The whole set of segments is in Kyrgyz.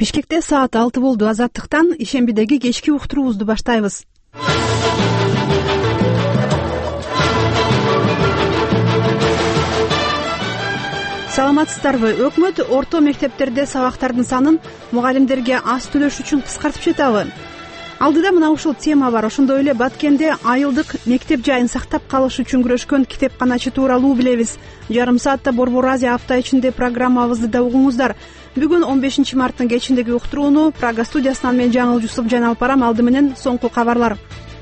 Бишкекте саат 6 болду. Азаттыктан ишембидеги кечки уктуруубузду баштайбыз. Саламатсыздарбы? Өкмөт орто мектептерде сабактардын санын мугалимдерге аз төлөш үчүн кыскартып жатабы? Алдыда мына ушул тема бар. Ошондой эле Баткенде айылдык мектеп жайын сактап калыш үчүн күрөшкөн китепканачы тууралуу билебиз. Жарым саатта Борбор Азия апта ичинде программабызды да угуңуздар. Бүгүн 15 марттын кечиндеги уктурууну Прага студиясынан мен Жаңыл Жусуп жана алып барам. Алды менен соңку кабарлар.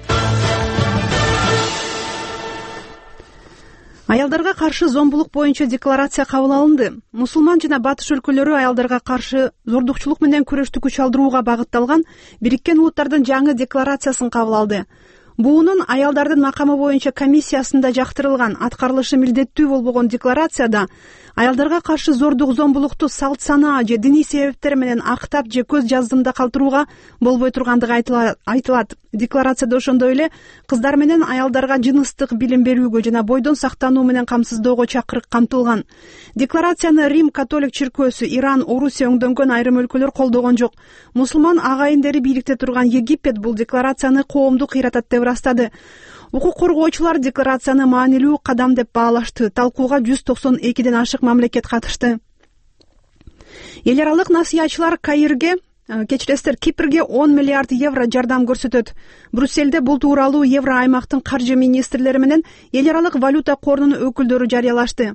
Аялдарга каршы зомбулук боюнча декларация кабыл алынды. Мусулман жана батыш өлкөлөрү аялдарга каршы зордукчулук менен күрөштү күч алдырууга багытталган Бириккен Улуттардын жаңы декларациясын кабыл алды. Буунун аялдардын макамы боюнча комиссиясында жактырылган аткарылышы милдеттүү болбогон декларацияда аялдарга каршы зордук зомбулукту салт санаа же диний себептер менен актап же көз жаздымда калтырууга болбой тургандыгы айтылат. Декларацияда ошондой эле кыздар менен аялдарга жыныстык билим берүүгө жана бойдон сактануу менен камсыздоого чакырык камтылган. Декларацияны Рим католик чиркөөсү, Иран, Орусия өңдөнгөн айрым өлкөлөр колдогон жок. Мусулман агайындары бийликте турган Египет бул декларацияны коомдук ыйратат деп ырастады. Укук коргоочулар декларацияны маанилүү кадам деп баалашты. Талкууга 192ден ашык мамлекет катышты. Эл аралык насыятчылар Кипрге 10 миллиард евро жардам көрсөтөт. Брюсселде бул тууралуу Евро аймактын каржы министрлери менен эл аралык валюта корунун өкүлдөрү жарыялашты.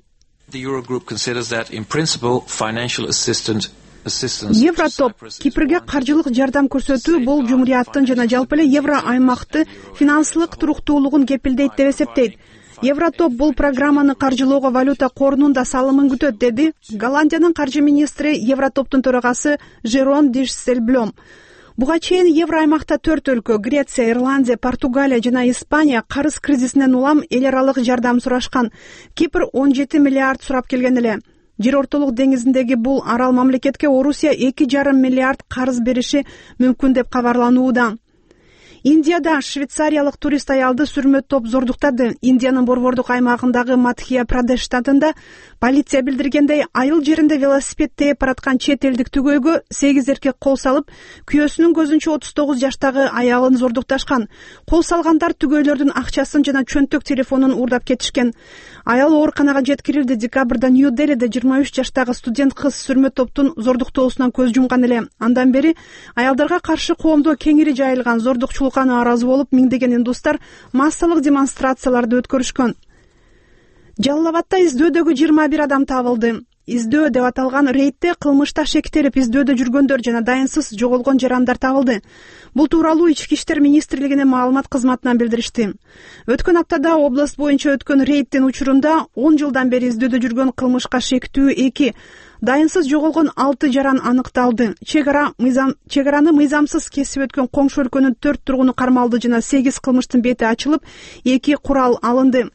Евротоп Кипрге каржылык жардам көрсөтүү бул жумурияттын жана жалпы эле Евро аймакты финансылык туруктуулугун кепилдейт деп эсептейт. Евротоп бул программаны каржылоого валюта корунун да салымын күтөт, деди Голландиянын каржы министри Евротоптун төрагасы Жерон Дишсельблом. Буга чейин Евро аймакта 4 өлкө — Греция, Ирландия, Португалия жана Испания карыз кризисинен улам эл аралык жардам сурашкан. Кипр 17 миллиард сурап келген эле. Жер ортолук деңизиндеги бул арал мамлекетке Орусия 2,5 миллиард карыз бериши мүмкүн деп кабарланууда. Индияда швейцариялык турист аялды сүрмөт топ зордуктады. Индиянын борбордук аймагындагы Мадхья-Прадеш штатында полиция билдиргендей, айыл жеринде велосипед тээп бараткан чет элдик түгөйгө 8 эркек кол салып, күйөөсүнүн көзүнчө 39 жаштагы аялын зордукташкан. Кол салгандар түгөйлөрдүн акчасын жана чөнтөк телефонун уурдап кетишкен. Аял ооруканага жеткирилди. Декабрда Нью-Делиде 23 жаштагы студент кыз сүрмөт топтун зордуктоосунан көз жумган эле. Андан бери аялдарга каршы коомдо кеңири жайылган зордукчулукка нааразы болуп, миңдеген индустар массалык демонстрацияларды өткөрүшкөн. Жалал Абадда издөөдөгү 21 адам табылды. Издөө деп аталган рейдте кылмышта шектелип издөөдө жүргөндөр жана дайынсыз жоголгон жарандар табылды. Бул тууралуу Ички иштер министрлигинин маалымат кызматынан билдиришти. Өткөн аптада область боюнча өткөн рейдтин учурунда 10 жылдан бери издөөдө жүргөн кылмышка шектүү 2, дайынсыз жоголгон 6 жаран аныкталды. Чегараны мыйзамсыз кесип өткөн коңшу өлкөнүн 4 тургуну кармалды жана 8 кылмыштын бети ачылып, 2 курал алынды.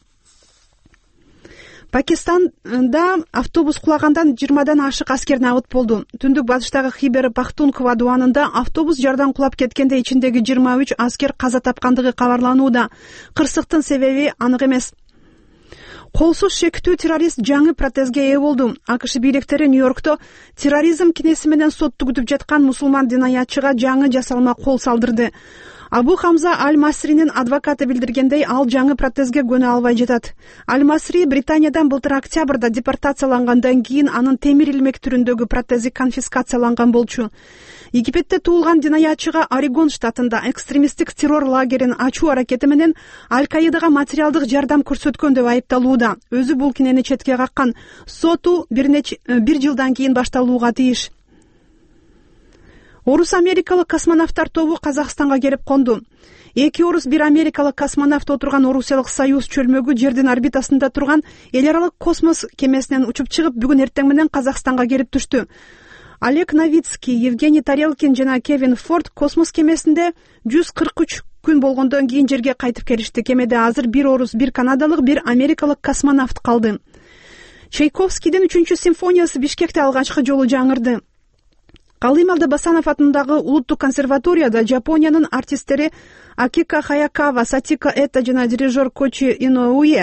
Пакистанда автобус кулагандан 20дан ашык аскер набыт болду. Түндүк батыштагы Хибер Пахтунква дуанында автобус жардан кулап кеткенде ичиндеги 23 аскер каза тапкандыгы кабарланууда. Кырсыктын себеби анык эмес. Колсуз шектүү террорист жаңы протезге ээ болду. АКШ бийликтери Нью-Йоркто терроризм кинеси менен сотту күтүп жаткан мусулман динаятчыга жаңы жасалма кол салдырды. Абу Хамза Аль-Масринин адвокаты билдиргендей, ал жаңы протезге көнө албай жатат. Аль-Масри Британиядан былтыр октябрда депортациялангандан кийин анын темир илмек түрүндөгү протези конфискацияланган болчу. Египетте туулган динаятчыга Орегон штатында экстремисттик террор лагерин ачуу аракети менен Аль-Каидага материалдык жардам көрсөткөн деп айыпталууда. Өзү бул кинени четке каккан. Соту бир жылдан кийин башталууга тийиш. Орус-америкалык космонавттар тобу Казакстанга келип конду. 2 орус, 1 америкалык космонавт отурган Орусиялык Союз чөлмөгү жердин орбитасында турган эл аралык космос кемесинен учуп чыгып, бүгүн эртең менен Казакстанга келип түштү. Олег Новицкий, Евгений Тарелкин жана Кевин Форд космос кемесинде 143 күн болгондон кийин жерге кайтып келишти. Кемеде азыр 1 орус, 1 канадалык, 1 америкалык космонавт калды. Чайковскийдин 3-симфониясы Бишкекте алгачкы жолу жаңырды. Калым Алдабасанов атындагы улуттук консерваторияда Жапониянын артисттери Акика Хаякава, Сатика Эта жана дирижер Кочи Иноуэ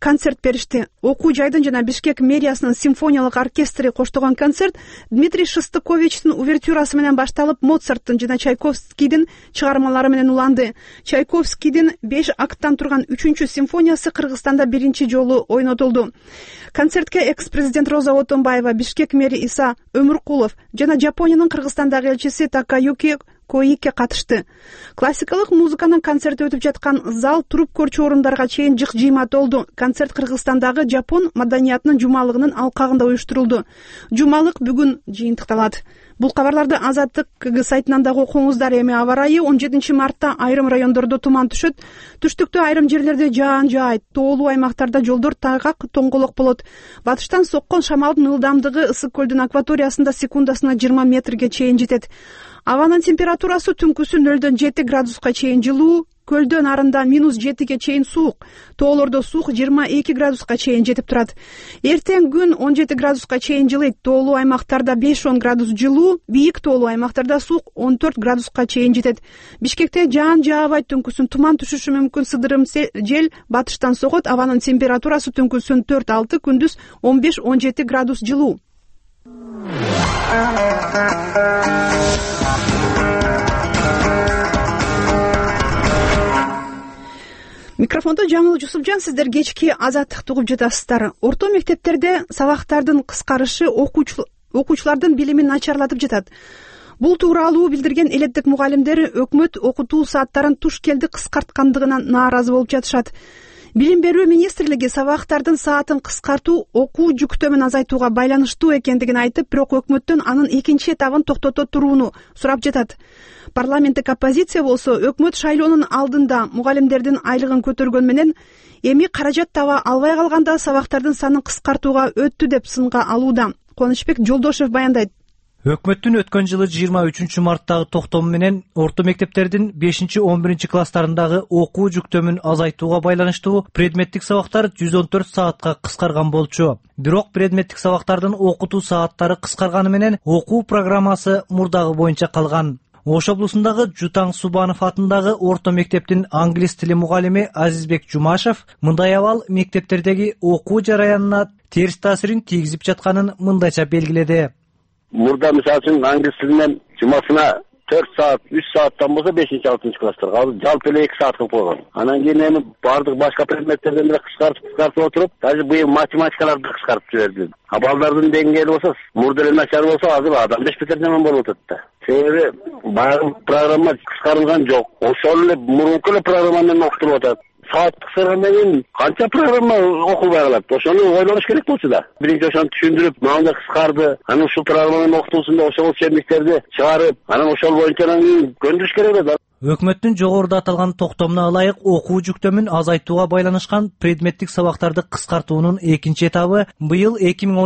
концерт беришти. Окуу жайдын жана Бишкек мэриясынын симфониялык оркестри коштогон концерт Дмитрий Шостаковичтин увертюрасы менен башталып, Моцарттын жана Чайковскийдин чыгармалары менен уланды. Чайковскийдин 5 акттан турган 3-чү симфониясы Кыргызстанда биринчи жолу ойнотулду. Концертке экс-президент Роза Отунбаева, Бишкек мэри Иса Өмүркулов жана Жапониянын Кыргызстандагы элчиси Такаюки Коике катышты. Классикалык музыканын концерти өтүп жаткан зал туруп көрчү орундарга чейин жык-жыйма толду. Концерт Кыргызстандагы жапон маданиятынын жумалыгынын алкагында уюштурулду. Жумалык бүгүн жыйынтыкталат. Бул кабарларды Азаттык сайтынан дагы окуңуздар. Эми аба ырайы 17 мартта айрым райондордо туман түшөт. Түштүктө айрым жерлерде жаан жаайт. Тоолуу аймактарда жолдор тайгак, тоңголок болот. Батыштан соккон шамалдын ылдамдыгы Ысык көлдүн акваториясында секундасына 20 метрге чейин жетет. Абанын температурасы түнкүсү 0-7 градуска чейин жылуу, көлдө нарында -7ге чейин суук, тоолордо суук 22 градуска чейин жетип турат. Эртең күн 17 градуска чейин жылыйт. Тоолуу аймактарда 5-10 градус жылуу, бийик тоолуу аймактарда суук 14 градуска чейин жетет. Бишкекте жаан жаабайт, түнкүсүн туман түшүшү мүмкүн. Сыдырым жел батыштан согот. Абанын температурасы түнкүсүн 4-6, күндүз 15-17 градус жылуу. Микрофондо Жаңыл Жусупжан, сиздер кечки Азаттыкты угуп жатасыздар. Орто мектептерде сабактардын кыскарышы окуучулардын билимин начарлатып жатат. Бул тууралуу билдирген элеттик мугалимдер өкмөт окутуу сааттарын туш келди кыскарткандыгынан нааразы болуп жатышат. Билим берүү министрлиги сабактардын саатын кыскартуу окуу жүктөмүн азайтууга байланыштуу экендигин айтып, бирок өкмөттөн анын экинчи этабын токтото турууну сурап жатат. Парламенттик оппозиция болсо өкмөт шайлоонун алдында мугалимдердин айлыгын көтөргөн менен эми каражат таба албай калганда сабактардын санын кыскартууга өттү деп сынга алууда. Кубанычбек Жолдошев баяндайт. Өкмөттүн өткөн жылы 23 марттагы токтому менен орто мектептердин 5-11 класстарындагы окуу жүктөмүн азайтууга байланыштуу предметтик сабактар 114 саатка кыскарган болчу. Бирок предметтик сабактардын окутуу сааттары кыскарганы менен окуу программасы мурдагы боюнча калган. Ош облусундагы Жутаң Субанов атындагы орто мектептин англис тили мугалими Азизбек Жумашев мындай абал мектептердеги окуу жараянына терс таасирин тийгизип жатканын мындайча белгиледи. Мурда мисалы үчүн англис тилинен жумасына 4 саат, 3 сааттан болсо 5-6 класстарга ал жалпы эле 2 саат кылып койгон. Анан кийин эми бардык башка предметтерден деле кыскартып отуруп, даже быйыл математикаларды кыскартып жиберди. А балдардын деңгээли болсо, мурда эле начар болсо, азыр адам бешпетер жаман болуп атат да. Себеби баягы программа кыскарылган жок. Ошол эле мурунку эле программа менен окутулуп атат. Саат кыскаргандан кийин канча программа окулбай калат. Ошону ойлоnuş керек болчу да. Биринчи ошону түшүндүрүп, мага кыскарды. Анан ушул программанын окутуусунда ошол чемниктерди чыгарып, анан ошол боюнча көндүрүш керек да. Өкмөттүн жогоруда аталган токтомуна ылайык окуу жүктөмүн азайтууга байланышкан предметтик сабактарды кыскартуунун экинчи этабы быйыл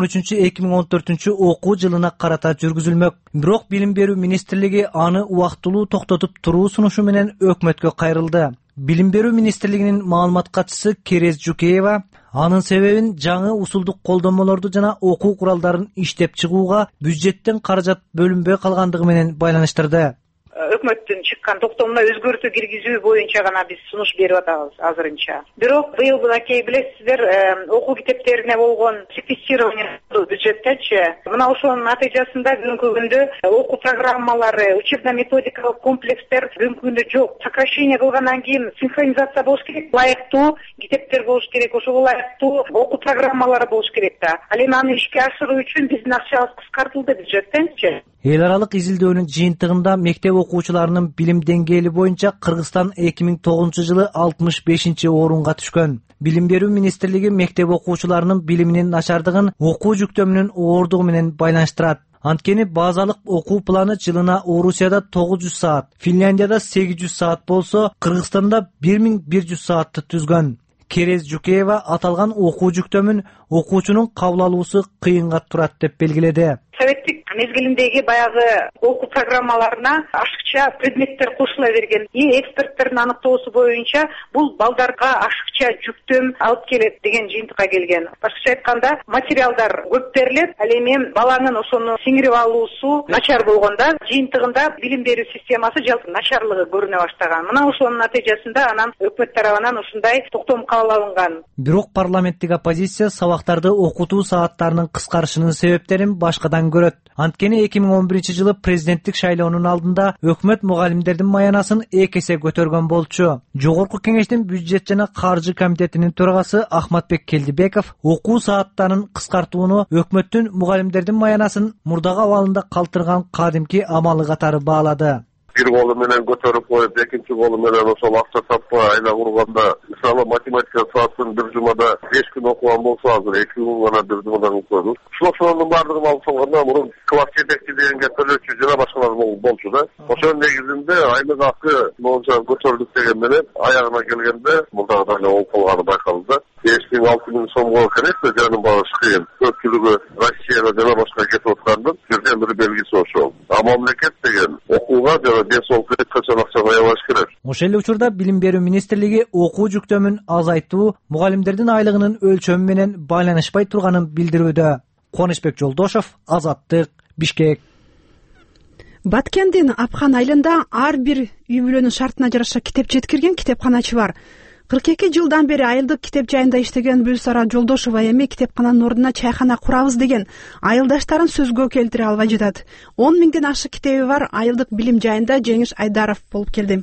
2013-2014 окуу жылына карата жүргүзүлмөк. Бирок билим берүү министрлиги аны убактылуу токтотуп туруу сунушу менен өкмөткө кайрылды. Билим берүү министрлигинин маалымат катчысы Керез Жукеева анын себебин жаңы усулдук колдонмолорду жана окуу куралдарын иштеп чыгууга бюджеттен каражат бөлүнбөй калгандыгы менен байланыштырды. Өкмөттүн чыккан токтомуна өзгөртүү киргизүү боюнча гана биз сунуш берип атабыз азырынча. Бирок быйыл мынакей билесиздер, окуу китептерине болгон секвестирование бюджеттечи. Мына ошонун натыйжасында бүгүнкү күндө окуу программалары, учебно-методикалык комплекстер бүгүнкү күндө жок. Сокращение кылгандан кийин синхронизация болуш керек, ылайыктуу китептер болуш керек, ошого ылайыктуу окуу программалары болуш керек да. Ал эми аны ишке ашыруу үчүн биздин акчабыз кыскартылды бюджеттенчи. Эл аралык изилдөөнүн жыйынтыгында мектеп окуучуларынын билим деңгээли боюнча Кыргызстан 2009 жылы 65-орунга түшкөн. Билим берүү министрлиги мектеп окуучуларынын билиминин начардыгын окуу жүктөмүнүн оордугу менен байланыштырат. Анткени базалык окуу планы жылына Орусияда 900 саат, Финляндияда 800 саат болсо, Кыргызстанда 1100 саатты түзгөн. Керез Жукеева аталган окуу жүктөмүн окуучунун кабыл алуусу кыйынга турат деп белгиледи. Советтик мезгилиндеги баягы окуу программаларына ашыкча предметтер кошула берген. Эксперттердин аныктоосу боюнча бул балдарга ашыкча жүктөм алып келет деген жыйынтыкка келген. Башкача айтканда материалдар көп берилет, ал эми баланын ошону сиңирип алуусу начар болгондо жыйынтыгында билим берүү системасы жалпы начарлыгы көрүнө баштаган. Мына ошонун натыйжасында анан өкмөт тарабынан ушундай токтом кабыл алынган. Бирок парламенттик оппозиция сабактарды окутуу сааттарынын кыскарышынын себептерин башкадан көрөт. Анткени 2011-жылы президенттик шайлоонун алдында өкмөт мугалимдердин маянасын 2 эсе көтөргөн болчу. Жогорку кеңештин бюджет жана каржы комитетинин төрагасы Ахматбек Келдибеков окуу сааттарын кыскартууну өкмөттүн мугалимдердин маянасын мурдагы абалында калтырган кадимки амалы катары баалады. Bir kolu menen götürüp koyup, ikinci kolu menen osol akça tappa ayla kurganda, misалы matematika saatin bir jumada 5 gün okuwan bolsa azır, 2 gün gana bir jumadan okuyoruz. Şunun bardığım alıp sonunda bunun klas yetekçiliğine төлөөчү жана башкалар болчу да. Ошонун негизинде айлык акы боюнча көтөрүлүп деген менен аягына келгенде мурдагыдай эле болуп калганы байкалды. 5-6 миң сомго керек да жанын багыш кыйын. Көпчүлүгү Россияга жана башка кетип аткандын бирден бир белгиси ошол. А мамлекет деген окууга жана денсаулыкка качан акча аябаш керек. Ошол эле учурда Билим берүү министрлиги окуу жүктөмүн азайтуу мугалимдердин айлыгынын өлчөмү менен байланышпай турганын билдирүүдө. Кубанычбек Жолдошов, Азаттык, Бишкек. Баткендин Апхан айылында ар бир үй бүлөнүн шартына жараша китеп жеткирген китепканачы бар. 42 жылдан бери айылдык китеп жайында иштеген Бүлсара Жолдошова эми китепкананын ордуна чайхана курабыз деген айылдаштарын сөзгө келтире албай жатат. 10 миңден ашык китеби бар айылдык билим жайында Жеңиш Айдаров болуп келди.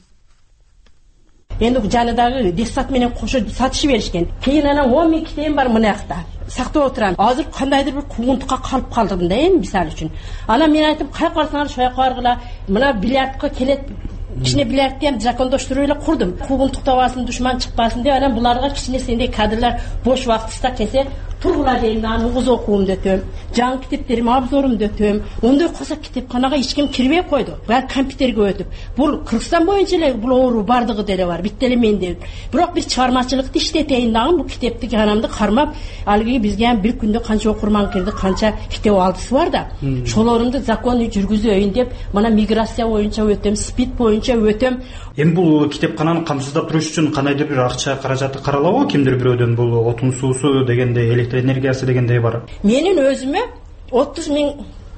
Эndi жаныдагы десат менен кошо сатышып беришкен. Кийин анан 10 миң китебим бар мына жакта. Сактап отурам. Азыр кандайдыр бир куугунтукка калып калдым да эми мисалы үчүн. Анан мен айтып, каяка барсаңар шоя баргыла. Мына бильярдка келет. Кичине бильярдты ham закондоштуруп эле курдум. Куугунтуктабасын, душман чыкпасын деп анан буларга кичине сендей кадрлар бош убактыста келсе, тургула дейм, анан угуз окуумду өтөм. Жаңы китептерим, обзорумду өтөм. Ондай косак китепканага эч ким кирбей койду. Баары компьютерге өтүп. Бул Кыргызстан боюнча эле бул оору бардыгы деле бар. Битте эле мен деп. Бирок бир чыгармачылыкты иштетейин дагы бул китепти анамды кармап, алыгы бизге ham бир күндө канча окурман кирди, канча китеп алдысы бар да. Шолорумду законный жүргүзөйүн деп, мына миграция боюнча өтөм, спид боюнча өтөм. Эми бул китепкананы камсыздап туруш үчүн кандайдыр бир акча каражаты каралабы? Кимдир бирөөдөн бул отун суусу дегенде, электр энергиясы дегендей бар. Менин өзүмө 30 миң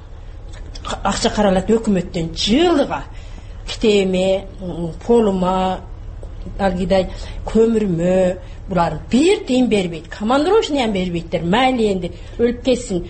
акча каралат өкмөттөн жылыга. Китебиме, полума, алгидай көмүрмө, булар бир тыйын бербейт. Командировочный ham бербейттер. Майли энди өлүп кетсин.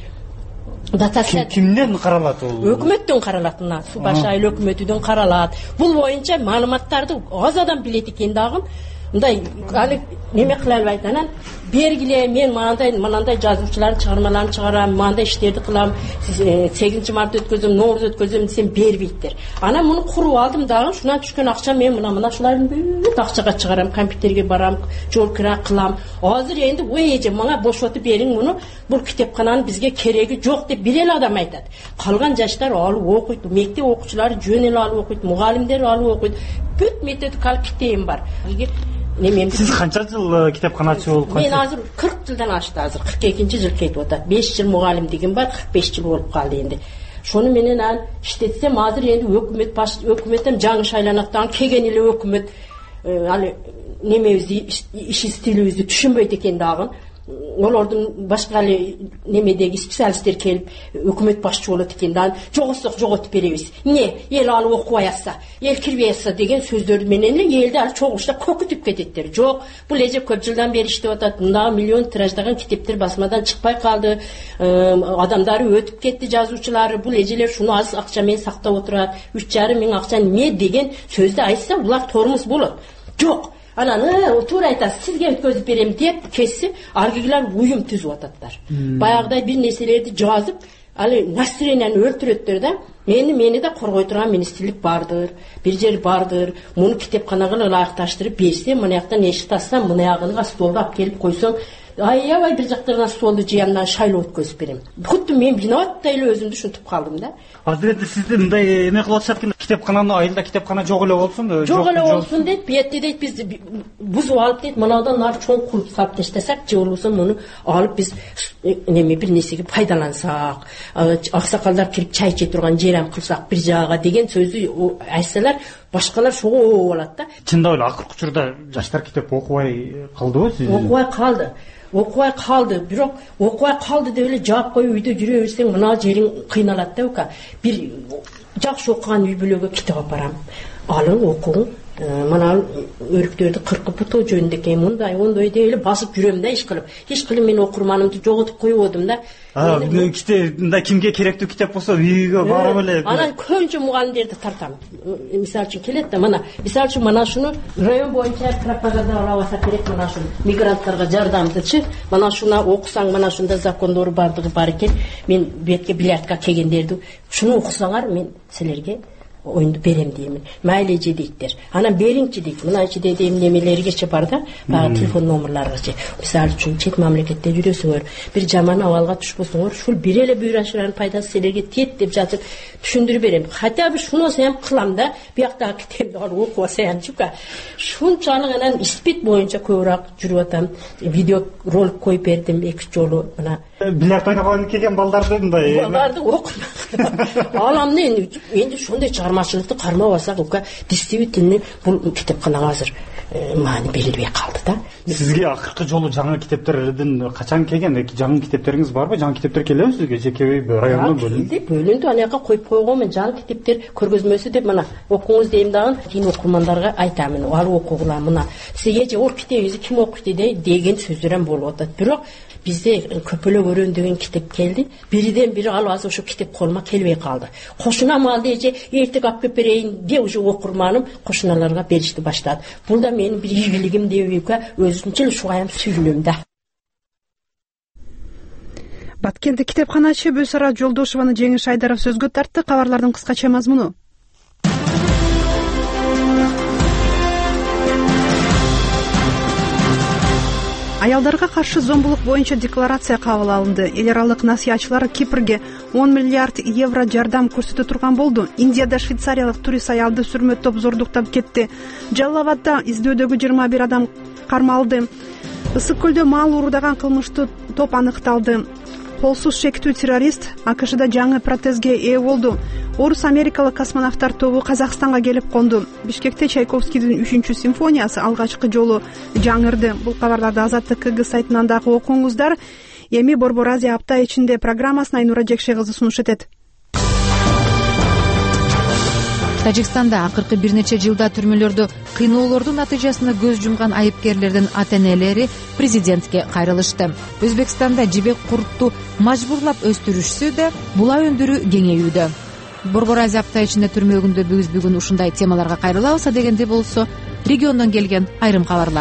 Кимден каралат ол? Өкмөттөн каралат, мына Субаш айыл өкмөтүдөн каралат. Бул боюнча маалыматтарды аз адам билет экен дагы. Мындай аны неме кыла албайт. Анан бергиле, мен мынандай жазуучулардын чыгармаларын чыгарам, мындай иштерди кылам, 8 март өткөзөм, Ноорuz өткөзөм десем бербейттер. Анан муну куруп алдым дагы, шунан түшкөн акча мен мына шулардын бүт акчага чыгарам, компьютерге барам, жол кира кылам. Азыр энди ой эже мага бошотуп бериң муну, бул китепкананын бизге кереги жок деп бир эле адам айтат. Калган жаштар алып окуйт, мектеп окуучулары жөн эле алып окуйт, мугалимдер алып окуйт. Бүт методикалык китебим бар. Siz kança yıl kitapxonaçı olup Men azır 40 жылдан ашты, азыр 42-ci жыл кетип атат. 5 жыл мугалимдигим бар, 45 жыл болуп калды энди. Шону менен ан иштетсем, азыр энди өкмөттөн жаңы шайланаттан келген эле өкмөт аны немебизди, иш стилибизди түшүнбөйт экен дагы. Олордун башка эле немедеги специалисттер келип өкмөт башчы болот экен да, жоготсок жоготуп беребиз. Эл алып окубай атса, эл кирбей атса деген сөздөр менен эле элди ал чогуштап көкүтүп кететтер. Жок, бул эже көп жылдан бери иштеп атат. Мында миллион тираждаган китептер басмадан чыкпай калды. Адамдары өтүп кетти, жазуучулары. Бул эжелер шуну аз акча менен сактап отурат. 3,5 миң акча эме деген сөздү айтса, булар тормуз болот. Жок. Анан туура айтасыз, сизге өткөзүп берем деп кесси, аргыгылар уюм түзүп ататтар. Баягыдай бир нерселерди жазып, алы настроенияны өлтүрөттөр да. Мени да коргой турган министрлик бардыр, бир жер бардыр. Муну китепканага ылайыкташтырып берсе, мына жактан эшик тассам, мына ягына столду алып келип койсоң, аябай бир жактан столду жыям, мына шайлоо өткөзүп берем. Кутты мен виноваттай эле өзүмдү ушинтип калдым да. Азыр эми сизди мындай эме кылып атышат экен, китепкананы айылда китепкана жок эле болсун. Жок эле болсун дейт, бетте дейт биз бузуп алып дейт, мынаудан нары чоң кылып салып таштасак, же болбосо муну алып биз неме бир нерсеге пайдалансак, аксакалдар кирип чай иче турган жерем кылсак бир жагага деген сөздү айтсалар, башкалар шого болот да. Чындап эле акыркы учурда жаштар китеп окубай калдыбы сиз? Окубай калды, бирок окубай калды деп эле жаап коюп үйдө жүрө берсең мына жериң кыйналат да ука. Бир жакшы окуган үй бүлөгө китеп алып барам. Алың окуң. Мана өрүктөрдү кыркып бутуу жөнүндө мындай ондой деп эле басып жүрөм да, иш кылып мен окурманымды жоготуп коюп одум да. Китеп мындай кимге керектүү китеп болсо үйгө барып эле. Анан көбүнчө мугалимдерди тартам. Мисалы үчүн келет да, мисалы үчүн мана шуну район боюнча пропаганда алабаса керек, мана ушул мигранттарга жардамдычы, мана ушуна окусаң, мана ушунда закондору бардыгы бар экен. Мен бетке билярдка келгендерди ушуну окусаңар, мен силерге оюнду берем деймин. Майле же дейттер. Анан бериңчи дейт. Мына ичиде дейм немелергече бар да, баягы телефон номерларгачы. Мисалы үчүн чет мамлекетте жүрөсүңөр, бир жаман абалга түшпөсөңөр, ушул бир эле бюрашанын пайдасы силерге тиет деп жазып түшүндүрүп берем. Хотя бы шунусу ham кылам да, бияктагы китепти алып окуп алсамчука. Шунчалык анан испит боюнча көбүрөөк жүрүп атам. Видео ролик коюп бердим 2 жолу. Мына билярд ойногон келген балдарды мындай. Балдарды окуп. Аламды энди ушундай чыгармачылыкты кармап алсак, ука действительно бул китепканага азыр маани берилбей калды да. Сизге акыркы жолу жаңы китептерден качан келген? Жаңы китептериңиз барбы? Жаңы китептер келеби сизге? Жеке үй райондон бөлүндү. Аны жака коюп койгон мен жаңы китептер көргөзмөсү деп мына окуңуз дейм дагы, кийин окурмандарга айтамын. Алып окугула мына. Сизге же ор китебиңизди ким окуйт деген сөздөр ham болуп атат. Бирок бизде көпөлө көрөн деген китеп келди. Бирден бири алып азыр ошо китеп колума келбей калды. Кошунам алды же эртег алып келип берейин деп уже окурманым кошуналарга беришти баштады. Бул да менин бир ийгилигим деп өзүмчө эле шугайым сүйүнөм да. Баткенде китепканачы Бөсара Жолдошеваны Жеңиш Айдаров сөзгө тартты. Кабарлардын кыскача мазмуну. Аялдарга каршы зомбулук боюнча декларация кабыл алынды. Эл аралык насыятчылар Кипрге 10 миллиард евро жардам көрсөтө турган болду. Индияда швейцариялык турист аялды сүрмө топ зордуктап кетти. Жаллаватта издөөдөгү 21 адам кармалды. Ысык көлдө мал уурдаган кылмыштуу топ аныкталды. Колсуз шектүү террорист АКШда жаңы протезге ээ болду. Орус америкалык космонавттар тобу Казакстанга келип конду. Бишкекте Чайковскийдин 3-симфониясы алгачкы жолу жаңырды. Бул кабарларды Азаттык КГ сайтынан дагы окуңуздар. Эми Борбор Азия апта ичинде программасын Айнура Жекше кызы сунуш этет. Тажикстанда акыркы бир нече жылда түрмөлөрдө кыйноолордун натыйжасында көз жумган айыпкерлердин ата-энелери президентке кайрылышты. Өзбекстанда жибек куртту мажбурлап өстүрүшсө да була өндүрүү кеңейүүдө. Борбор Азия апта ичинде түрмөгүндө биз бүгүн ушундай темаларга кайрылабыз дегенде болсо региондон келген айрым кабарлар.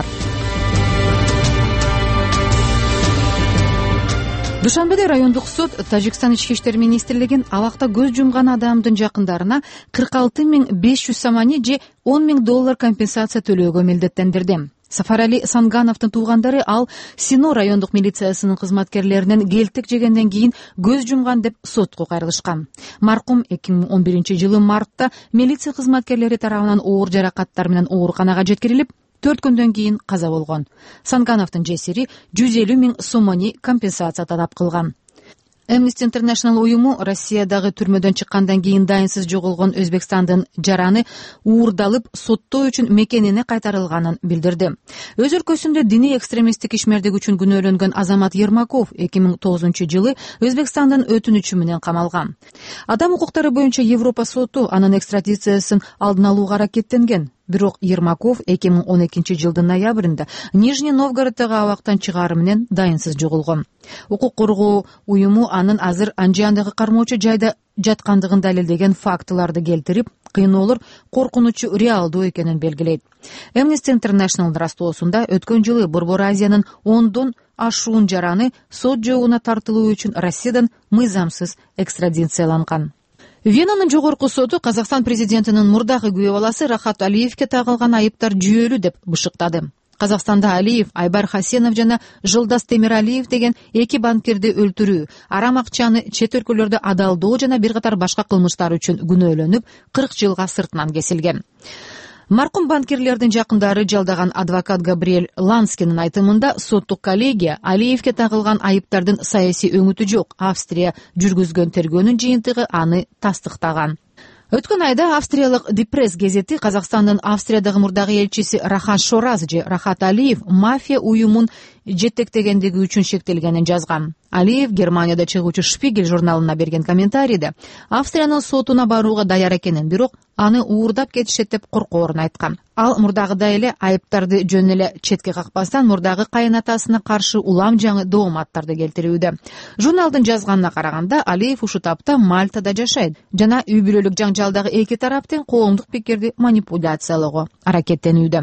Душанбеде райондук суд Тажикстан ички иштер министрлигин абакта көз жумган адамдын жакындарына 46.500 самани же $10.000 компенсация төлөөгө милдеттендирди. Сафарали Сангановдун туугандары ал Сино райондук милициясынын кызматкерлеринен келтек жегенден кийин көз жумган деп сотко кайрылышкан. Маркум 2011-жылы мартта милиция кызматкерлери тарабынан оор жаракаттар менен ооруканага жеткирилип, 4 күндөн кийин каза болгон. Сангановдун жесири 150.000 сомони компенсация талап кылган. Amnesty International уюму Россиядагы түрмөдөн чыккандан кийин дайынсыз жоголгон Өзбекстандын жараны уурдалып соттоо үчүн мекенине кайтарылганын билдирди. Өз өлкөсүндө диний экстремисттик ишмердик үчүн күнөөлөнгөн Азамат Ермаков 2009-жылы Өзбекстандын өтүнүчү менен камалган. Адам укуктары боюнча Европа соту анын экстрадициясын алдын алууга аракеттенген. Бирок Ермаков 2012-жылдын ноябрында Нижний Новгороддогу абактан чыгаары менен дайынсыз жоголгон. Укук коргоо уюму анын азыр Анжиандагы кармоочу жайда жаткандыгын далилдеген фактыларды келтирип, кыйноолор коркунучу реалдуу экенин белгилейт. Amnesty International растоосунда өткөн жылы Борбор Азиянын 10дон ашуун жараны сот жоогуна тартылуу үчүн Россиядан мыйзамсыз экстрадицияланган. Венанын жогорку соту Казакстан президентинин мурдагы күйөө баласы Рахат Алиевке тагылган айыптар жүйөлүү деп бышыктады. Казакстанда Алиев, Айбар Хасенов жана Жолдас Темиралиев деген 2 банкирди өлтүрүү, арам акчаны чет өлкөлөрдө адалдоо жана бир катар башка кылмыштар үчүн күнөөлөнүп 40 жылга сыртынан кесилген. Маркум банкирлердин жакындары жалдаган адвокат Габриэль Ланскинин айтымында соттук коллегия Алиевке тагылган айыптардын саясий өңүтү жок. Австрия жүргүзгөн тергөөнүн жыйынтыгы аны тастыктаган. Өткөн айда австриялык Die Press газети Казакстандын Австриядагы мурдагы элчиси Рахат Шораз же Рахат Алиев мафия уюмун жетектегендиги үчүн шектелгенин жазган. Алиев Германияда чыгуучу Шпигель журналына берген комментарийде Австриянын сотуна барууга даяр экенин, бирок аны уурдап кетишет деп коркоорун айткан. Ал мурдагыдай эле айыптарды жөн эле четке какпастан мурдагы кайынатасына каршы улам жаңы дооматтарды келтирүүдө. Журналдын жазганына караганда Алиев ушул тапта Мальтада жашайт жана үй бүлөлүк жаңжалдагы эки тараптын коомдук пикирди манипуляциялоого аракеттенүүдө.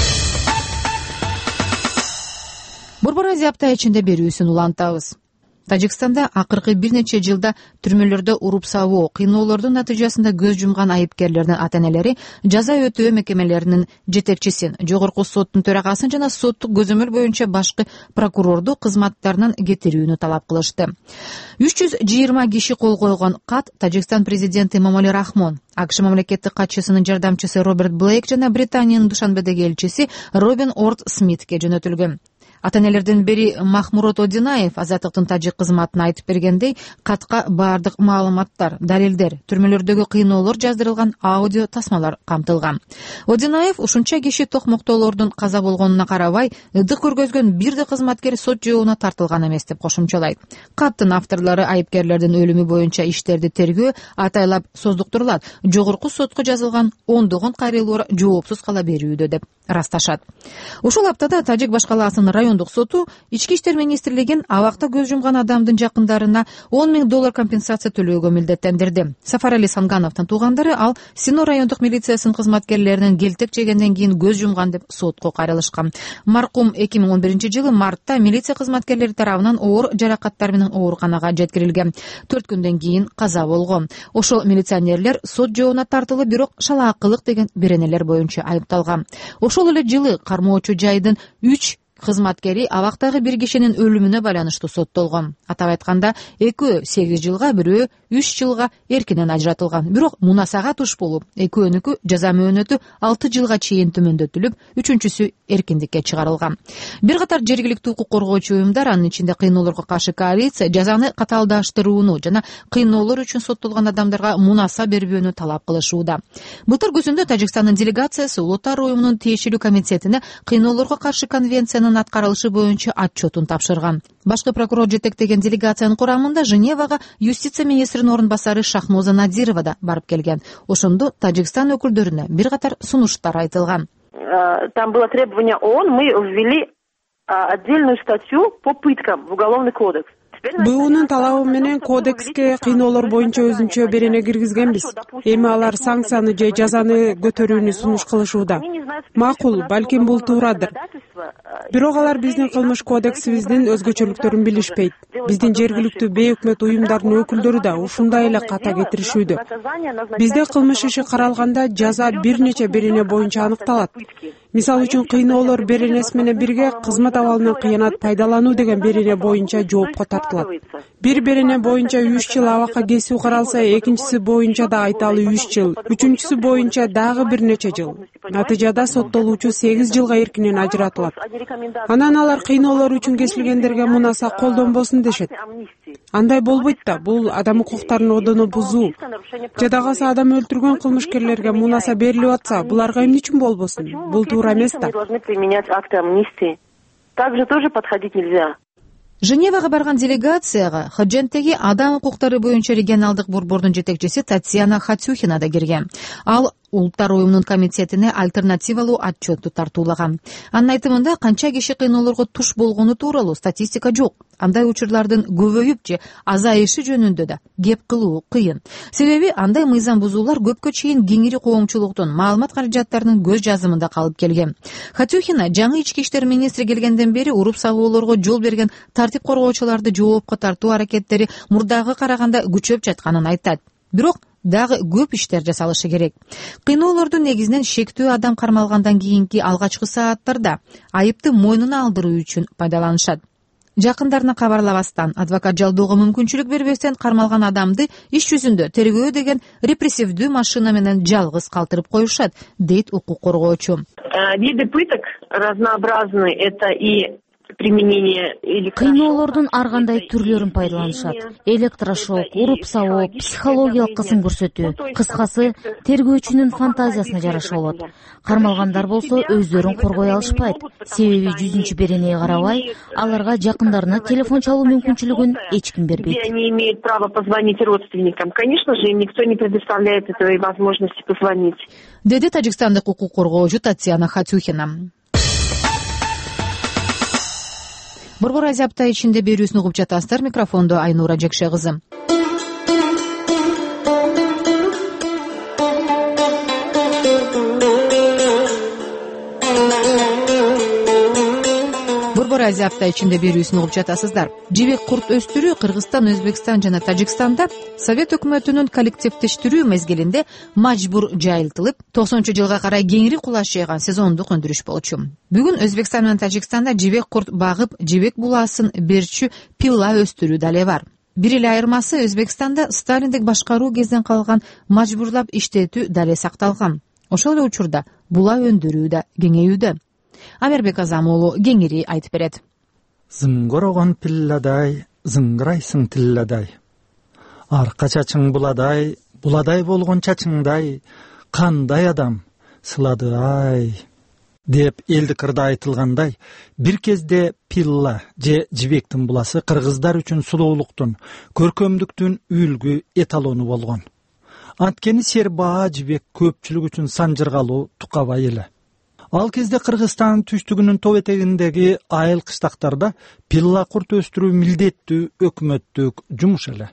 Борбор Азия апта ичинде берүүсүн улантабыз. Тажикстанда акыркы бир нече жылда түрмөлөрдө уруп сабоо, кыйноолордун натыйжасында көз жумган айыпкерлердин ата-энелери жаза өтөө мекемелеринин жетекчисин, жогорку соттун төрагасын жана соттук көзөмөл боюнча башкы прокурорду кызматтарынан кетирүүнү талап кылышты. 320 киши кол койгон кат Тажикстан президенти Эмомали Рахмон, АКШ мамлекеттик катчысынын жардамчысы Роберт Блейк жана Британиянын Душанбедеги элчиси Робин Орд Смитке жөнөтүлгөн. Ата-энелердин бири Махмурот Одинаев азаттыктын тажик кызматына айтып бергендей, катка баардык маалыматтар, далилдер, түрмөлөрдөгү кыйноолор жаздырылган аудио тасмалар камтылган. Одинаев ушунча киши токмоктоолордун каза болгонуна карабай, ыдык көргөзгөн бир да кызматкер сот жообуна тартылган эмес деп кошумчалайт. Каттын авторлору айыпкерлердин өлүмү боюнча иштерди тергөө атайлап создуктурулат, жогорку сотко жазылган ондогон кайрылуулар жоопсуз кала берүүдө деп расташат. Ушул аптада Тажик башкалаасынын райондук соту Ички иштер министрлигин абакта көз жумган адамдын жакындарына $10,000 компенсация төлөөгө милдеттендирди. Сафарали Сангановдун туугандары ал Сино райондук милициясынын кызматкерлеринин келтек жегенден кийин көз жумган деп сотко кайрылышкан. Маркум 2011-жылы мартта милиция кызматкерлери тарабынан оор жаракаттар менен ооруканага жеткирилген. 4 күндөн кийин каза болгон. Ошол милиционерлер сот жообуна тартылып, бирок шалаакылык деген беренелер боюнча айыпталган. Ошол эле жылы кармоочу жайдын 3 кызматкери абактагы бир кишинин өлүмүнө байланыштуу соттолгон. Атап айтканда, экөө 8 жылга, бирөө 3 жылга эркинен ажыратылган. Бирок мунасага туш болуп, экөөнүкү жаза мөөнөтү 6 жылга чейин төмөндөтүлүп, үчүнчүсү эркиндикке чыгарылган. Бир катар жергиликтүү укук коргоочу уюмдар, анын ичинде кыйноолорго каршы коалиция, жазаны катаалдаштырууну жана кыйноолор үчүн соттолгон адамдарга мунаса бербөөнү талап кылышууда. Былтыр күзүндө Тажикстандын делегациясы Улуттар уюмунун тиешелүү комитетине кыйноолорго каршы конвенциянын аткарылышы боюнча отчетун тапшырган. Башкы прокурор жетектеген делегациянын курамында Женевага юстиция министринин орун басары Шахмоза Надирова да барып келген. Ошондо Тажикстан өкүлдөрүнө бир катар сунуштар айтылган. Там было требование ООН, мы ввели отдельную статью по пыткам в Уголовный кодекс. БУнун талабы менен кодекске кыйноолор боюнча өзүнчө берене киргизгенбиз. Эми алар санкцияны же жазаны көтөрүүнү сунуш кылышууда. Макул, балким бул туурадыр. Бирок алар биздин кылмыш кодексибиздин өзгөчөлүктөрүн билишпейт. Биздин жергиликтүү бейөкмөт уюмдардын өкүлдөрү да ушундай эле ката кетиришүүдө. Бизде кылмыш иши каралганда жаза бир нече берене боюнча аныкталат. Мисалы үчүн кыйноолор беренеси менен бирге кызмат абалынан кыянат пайдалануу деген берене боюнча жоопко тартылат. Бир берене боюнча 3 жыл абакка кесүү каралса, экинчиси боюнча да айталы 3 жыл, үчүнчүсү боюнча дагы бир нече жыл. Натыйжада соттолуучу 8 жылга эркинен ажыратылат. Анан алар кыйноолор үчүн кесилгендерге мунаса колдонбосун дешет. Андай болбойт да, бул адам укуктарын одону бузуу. Жадагасы адам өлтүргөн кылмышкерлерге мунаса берилип атса, буларга эмне үчүн болбосун? Бул туура эмес да. Также тоже подходить нельзя. Женевага барган делегацияга Хадженттеги адам укуктары боюнча регионалдык борбордун жетекчиси Татьяна Хатюхина да кирген. Ал Улуттар уюмунун комитетине альтернативалуу отчетту тартуулаган. Анын айтымында канча киши кыйноолорго туш болгону тууралуу статистика жок. Андай учурлардын көбөйүп же азайышы жөнүндө да кеп кылуу кыйын. Себеби андай мыйзам бузуулар көпкө чейин кеңири коомчулуктун маалымат каражаттарынын көз жазымында калып келген. Хатюхина жаңы ички иштер министри келгенден бери уруп сабоолорго жол берген тартип коргоочуларды жоопко тартуу аракеттери мурдагы караганда күчөп жатканын айтат. Бирок дагы көп иштер жасалышы керек. Кыйноолорду негизинен шектүү адам кармалгандан кийинки алгачкы сааттарда айыпты мойнуна алдыруу үчүн пайдаланышат. Жакындарына кабарлабастан, адвокат жалдоого мүмкүнчүлүк бербестен кармалган адамды иш жүзүндө тергөө деген репрессивдүү машина менен жалгыз калтырып коюшат, дейт укук коргоочу. Виды пыток разнообразны, это и кыйноолордун ар кандай түрлөрүн пайдаланышат. Электрошок, уруп сабоо, психологиялык кысым көрсөтүү. Кыскасы, тергөөчүнүн фантазиясына жараша болот. Кармалгандар болсо өздөрүн коргой алышпайт. Себеби 100 беренеге карабай, аларга жакындарына телефон чалуу мүмкүнчүлүгүн эч ким бербейт. Они имеют право позвонить родственникам. Конечно же, им никто не предоставляет этой возможности позвонить. Деди тажикстандык укук коргоочу Татьяна Хатюхина. Борбор Азия апта ичинде берүүсүн угуп жатасыздар. Микрофондо Айнура Жекше кызы. Борбор Азия апта ичинде берүүсүн угуп жатасыздар. Жибек курт өстүрүү Кыргызстан, Өзбекстан жана Тажикстанда Совет өкмөтүнүн коллективдештирүү мезгилинде мажбур жайылтылып, 90-жылга карай кеңири кулаш жайган сезондук өндүрүш болчу. Бүгүн Өзбекстан менен Тажикстанда жибек курт багып, жибек буласын берчү пилла өстүрүү дале бар. Бир эле айырмасы, Өзбекстанда Сталиндик башкаруу кезден калган мажбурлап иштетүү дале сакталган. Ошол эле учурда була өндүрүү да кеңейүүдө. Амербек Азамуулу кеңири айтып берет. Зыңгырогон пилладай, зыңгырайсың тилладай. Арка чачың буладай, буладай болгон чачыңдай, кандай адам сылады ай. Деп элдик ырда айтылгандай, бир кезде пилла же жибектин буласы кыргыздар үчүн сулуулуктун, көркөмдүктүн үлгү эталону болгон. Анткени сербаа жибек көпчүлүк үчүн санжыргалуу тукабай эле. Ал кезде Кыргызстан түштүгүнүн тоо этегиндеги айыл кыштактарда пилла курт өстүрүү милдеттүү өкмөттүк жумуш эле.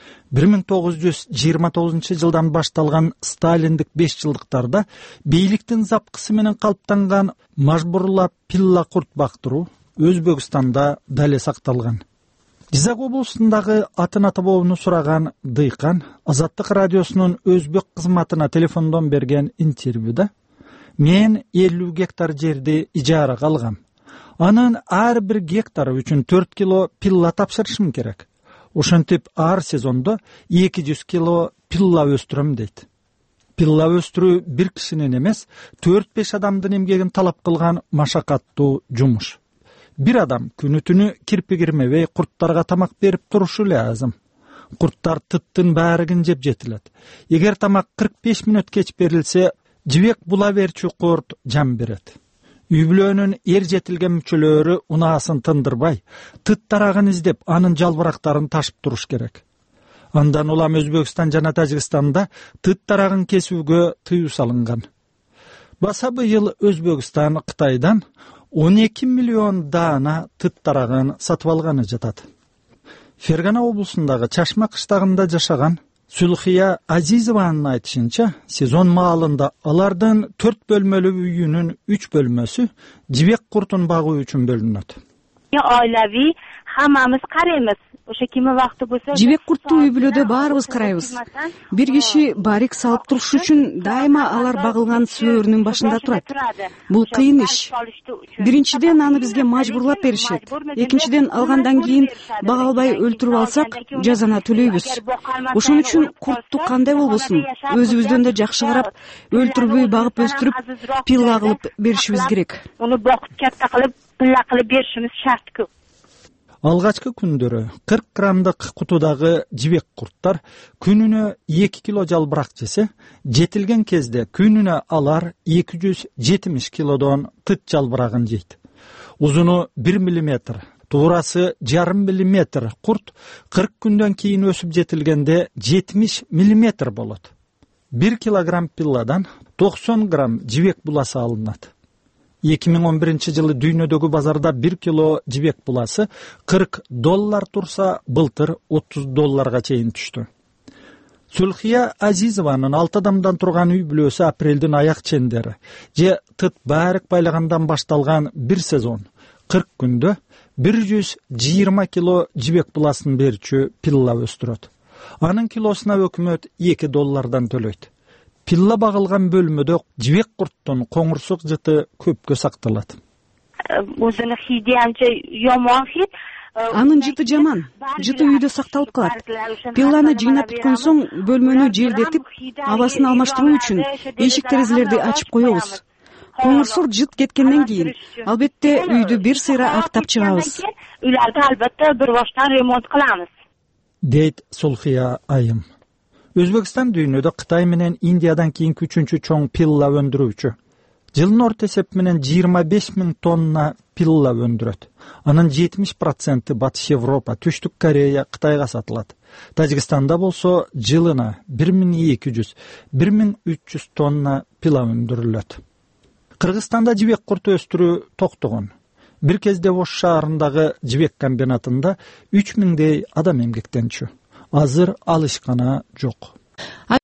1929 жылдан башталган Сталиндик 5 жылдыктарда бийликтин запкысы менен калыптанган мажбурлап пилла курт бактыруу Өзбекстанда дале сакталган. Жизак облусундагы атын атабоону сураган дыйкан Азаттык радиосунун өзбек кызматына телефондон берген интервьюда мен 50 гектар жерди ижарага алгам. Анын ар бир гектары үчүн 4 кило пилла тапшырышым керек. Ошентип ар сезондо 200 кило пилла өстүрөм дейт. Пилла өстүрүү бир кишинин эмес, 4-5 адамдын эмгегин талап кылган машакаттуу жумуш. Бир адам күнү-түнү кирпи кирмебей курттарга тамак берип турушу лазым. Курттар тыттын баарыгын жеп жетилет. Эгер тамак 45 мүнөт кеч берилсе, жибек була берчү курт жан берет. Үй бүлөнүн эр жетилген мүчөлөрү унаасын тындырбай, тыт тарагын издеп, анын жалбырактарын ташып туруш керек. Андан улам Өзбекстан жана Тажикстанда тыт тарагын кесүүгө тыюу салынган. Баса быйыл Өзбекстан Кытайдан 12 миллион даана тыт тарагын сатып алганы жатат. Фергана облусундагы Чашма кыштагында жашаган Сүлхия Азизованын айтышынча, сезон маалында алардын 4 бөлмөлүү үйүнүн 3 бөлмөсү жибек куртун багуу үчүн бөлүнөт. Oilaviy hammamiz qaraymiz. O'sha kimi vaqti bo'lsa, жибек куртту үй бүлөдө баарыбыз карайбыз. Бир киши барик салып туруш үчүн дайыма алар багылган сөөрүнүн башында турат. Бул кыйын иш. Биринчиден аны бизге мажбурлап беришет. Экинчиден алгандан кийин бага албай өлтүрүп алсак, жазаны төлөйбүз. Ошон үчүн куртту кандай болбосун, өзүбүздөн да жакшы карап, өлтүрбөй багып өстүрүп, пилла кылып беришибиз керек. Уну бакып катта кылып, пилла кылып беришибиз шарт. Алгачкы күндөрү 40 граммдык кутудагы жибек курттар күнүнө 2 кило жалбырак жесе, жетилген кезде күнүнө алар 270 килодон тыт жалбырагын жейт. Узуну 1 миллиметр, туурасы 0,5 миллиметр курт 40 күндөн кийин өсүп жетилгенде 70 миллиметр болот. 1 килограмм пилладан 90 грамм жибек буласы алынат. 2011 жылы дүйнөдөгү базарда 1 кило жибек буласы $40 турса, былтыр $30 чейин түштү. Сүлхия Азизованын 6 адамдан турган үй бүлөсү апрелдин аяк чендери же тыт баарык байлагандан башталган бир сезон 40 күндө 120 кило жибек буласын берчү пилла өстүрөт. Анын килосуна өкмөт $2 төлөйт. Пилла багылган бөлмөдө жибек курттун коңурсук жыты көпкө сакталат. O'zini hidi ancha yomon hid. Анын жыты жаман. Жыты үйдө сакталып калат. Пилланы жыйнап бүткөн соң бөлмөнү желдетип, абасын алмаштыруу үчүн эшик терезелерди ачып коебуз. Коңурсук жыт кеткенден кийин албетте үйдү бир сыйра актап чыгабыз. Ularni albatta bir boshdan remont qilamiz. Дейт Сулхия айым. Өзбекстан дүйнөдө Кытай менен Индиядан кийинки 3-чү чоң пилла өндүрүүчү. Жылдын орто эсеп менен 25.000 тонна пилла өндүрөт. Анын 70% Батыш Европа, Түштүк Корея, Кытайга сатылат. Тажикстанда болсо жылына 1200-1300 тонна пилла өндүрүлөт. Кыргызстанда жибек курту өстүрүү токтогон. Бир кезде Ош шаарындагы жибек комбинатында 3000дей адам эмгектенчү. Азыр алышкана жок.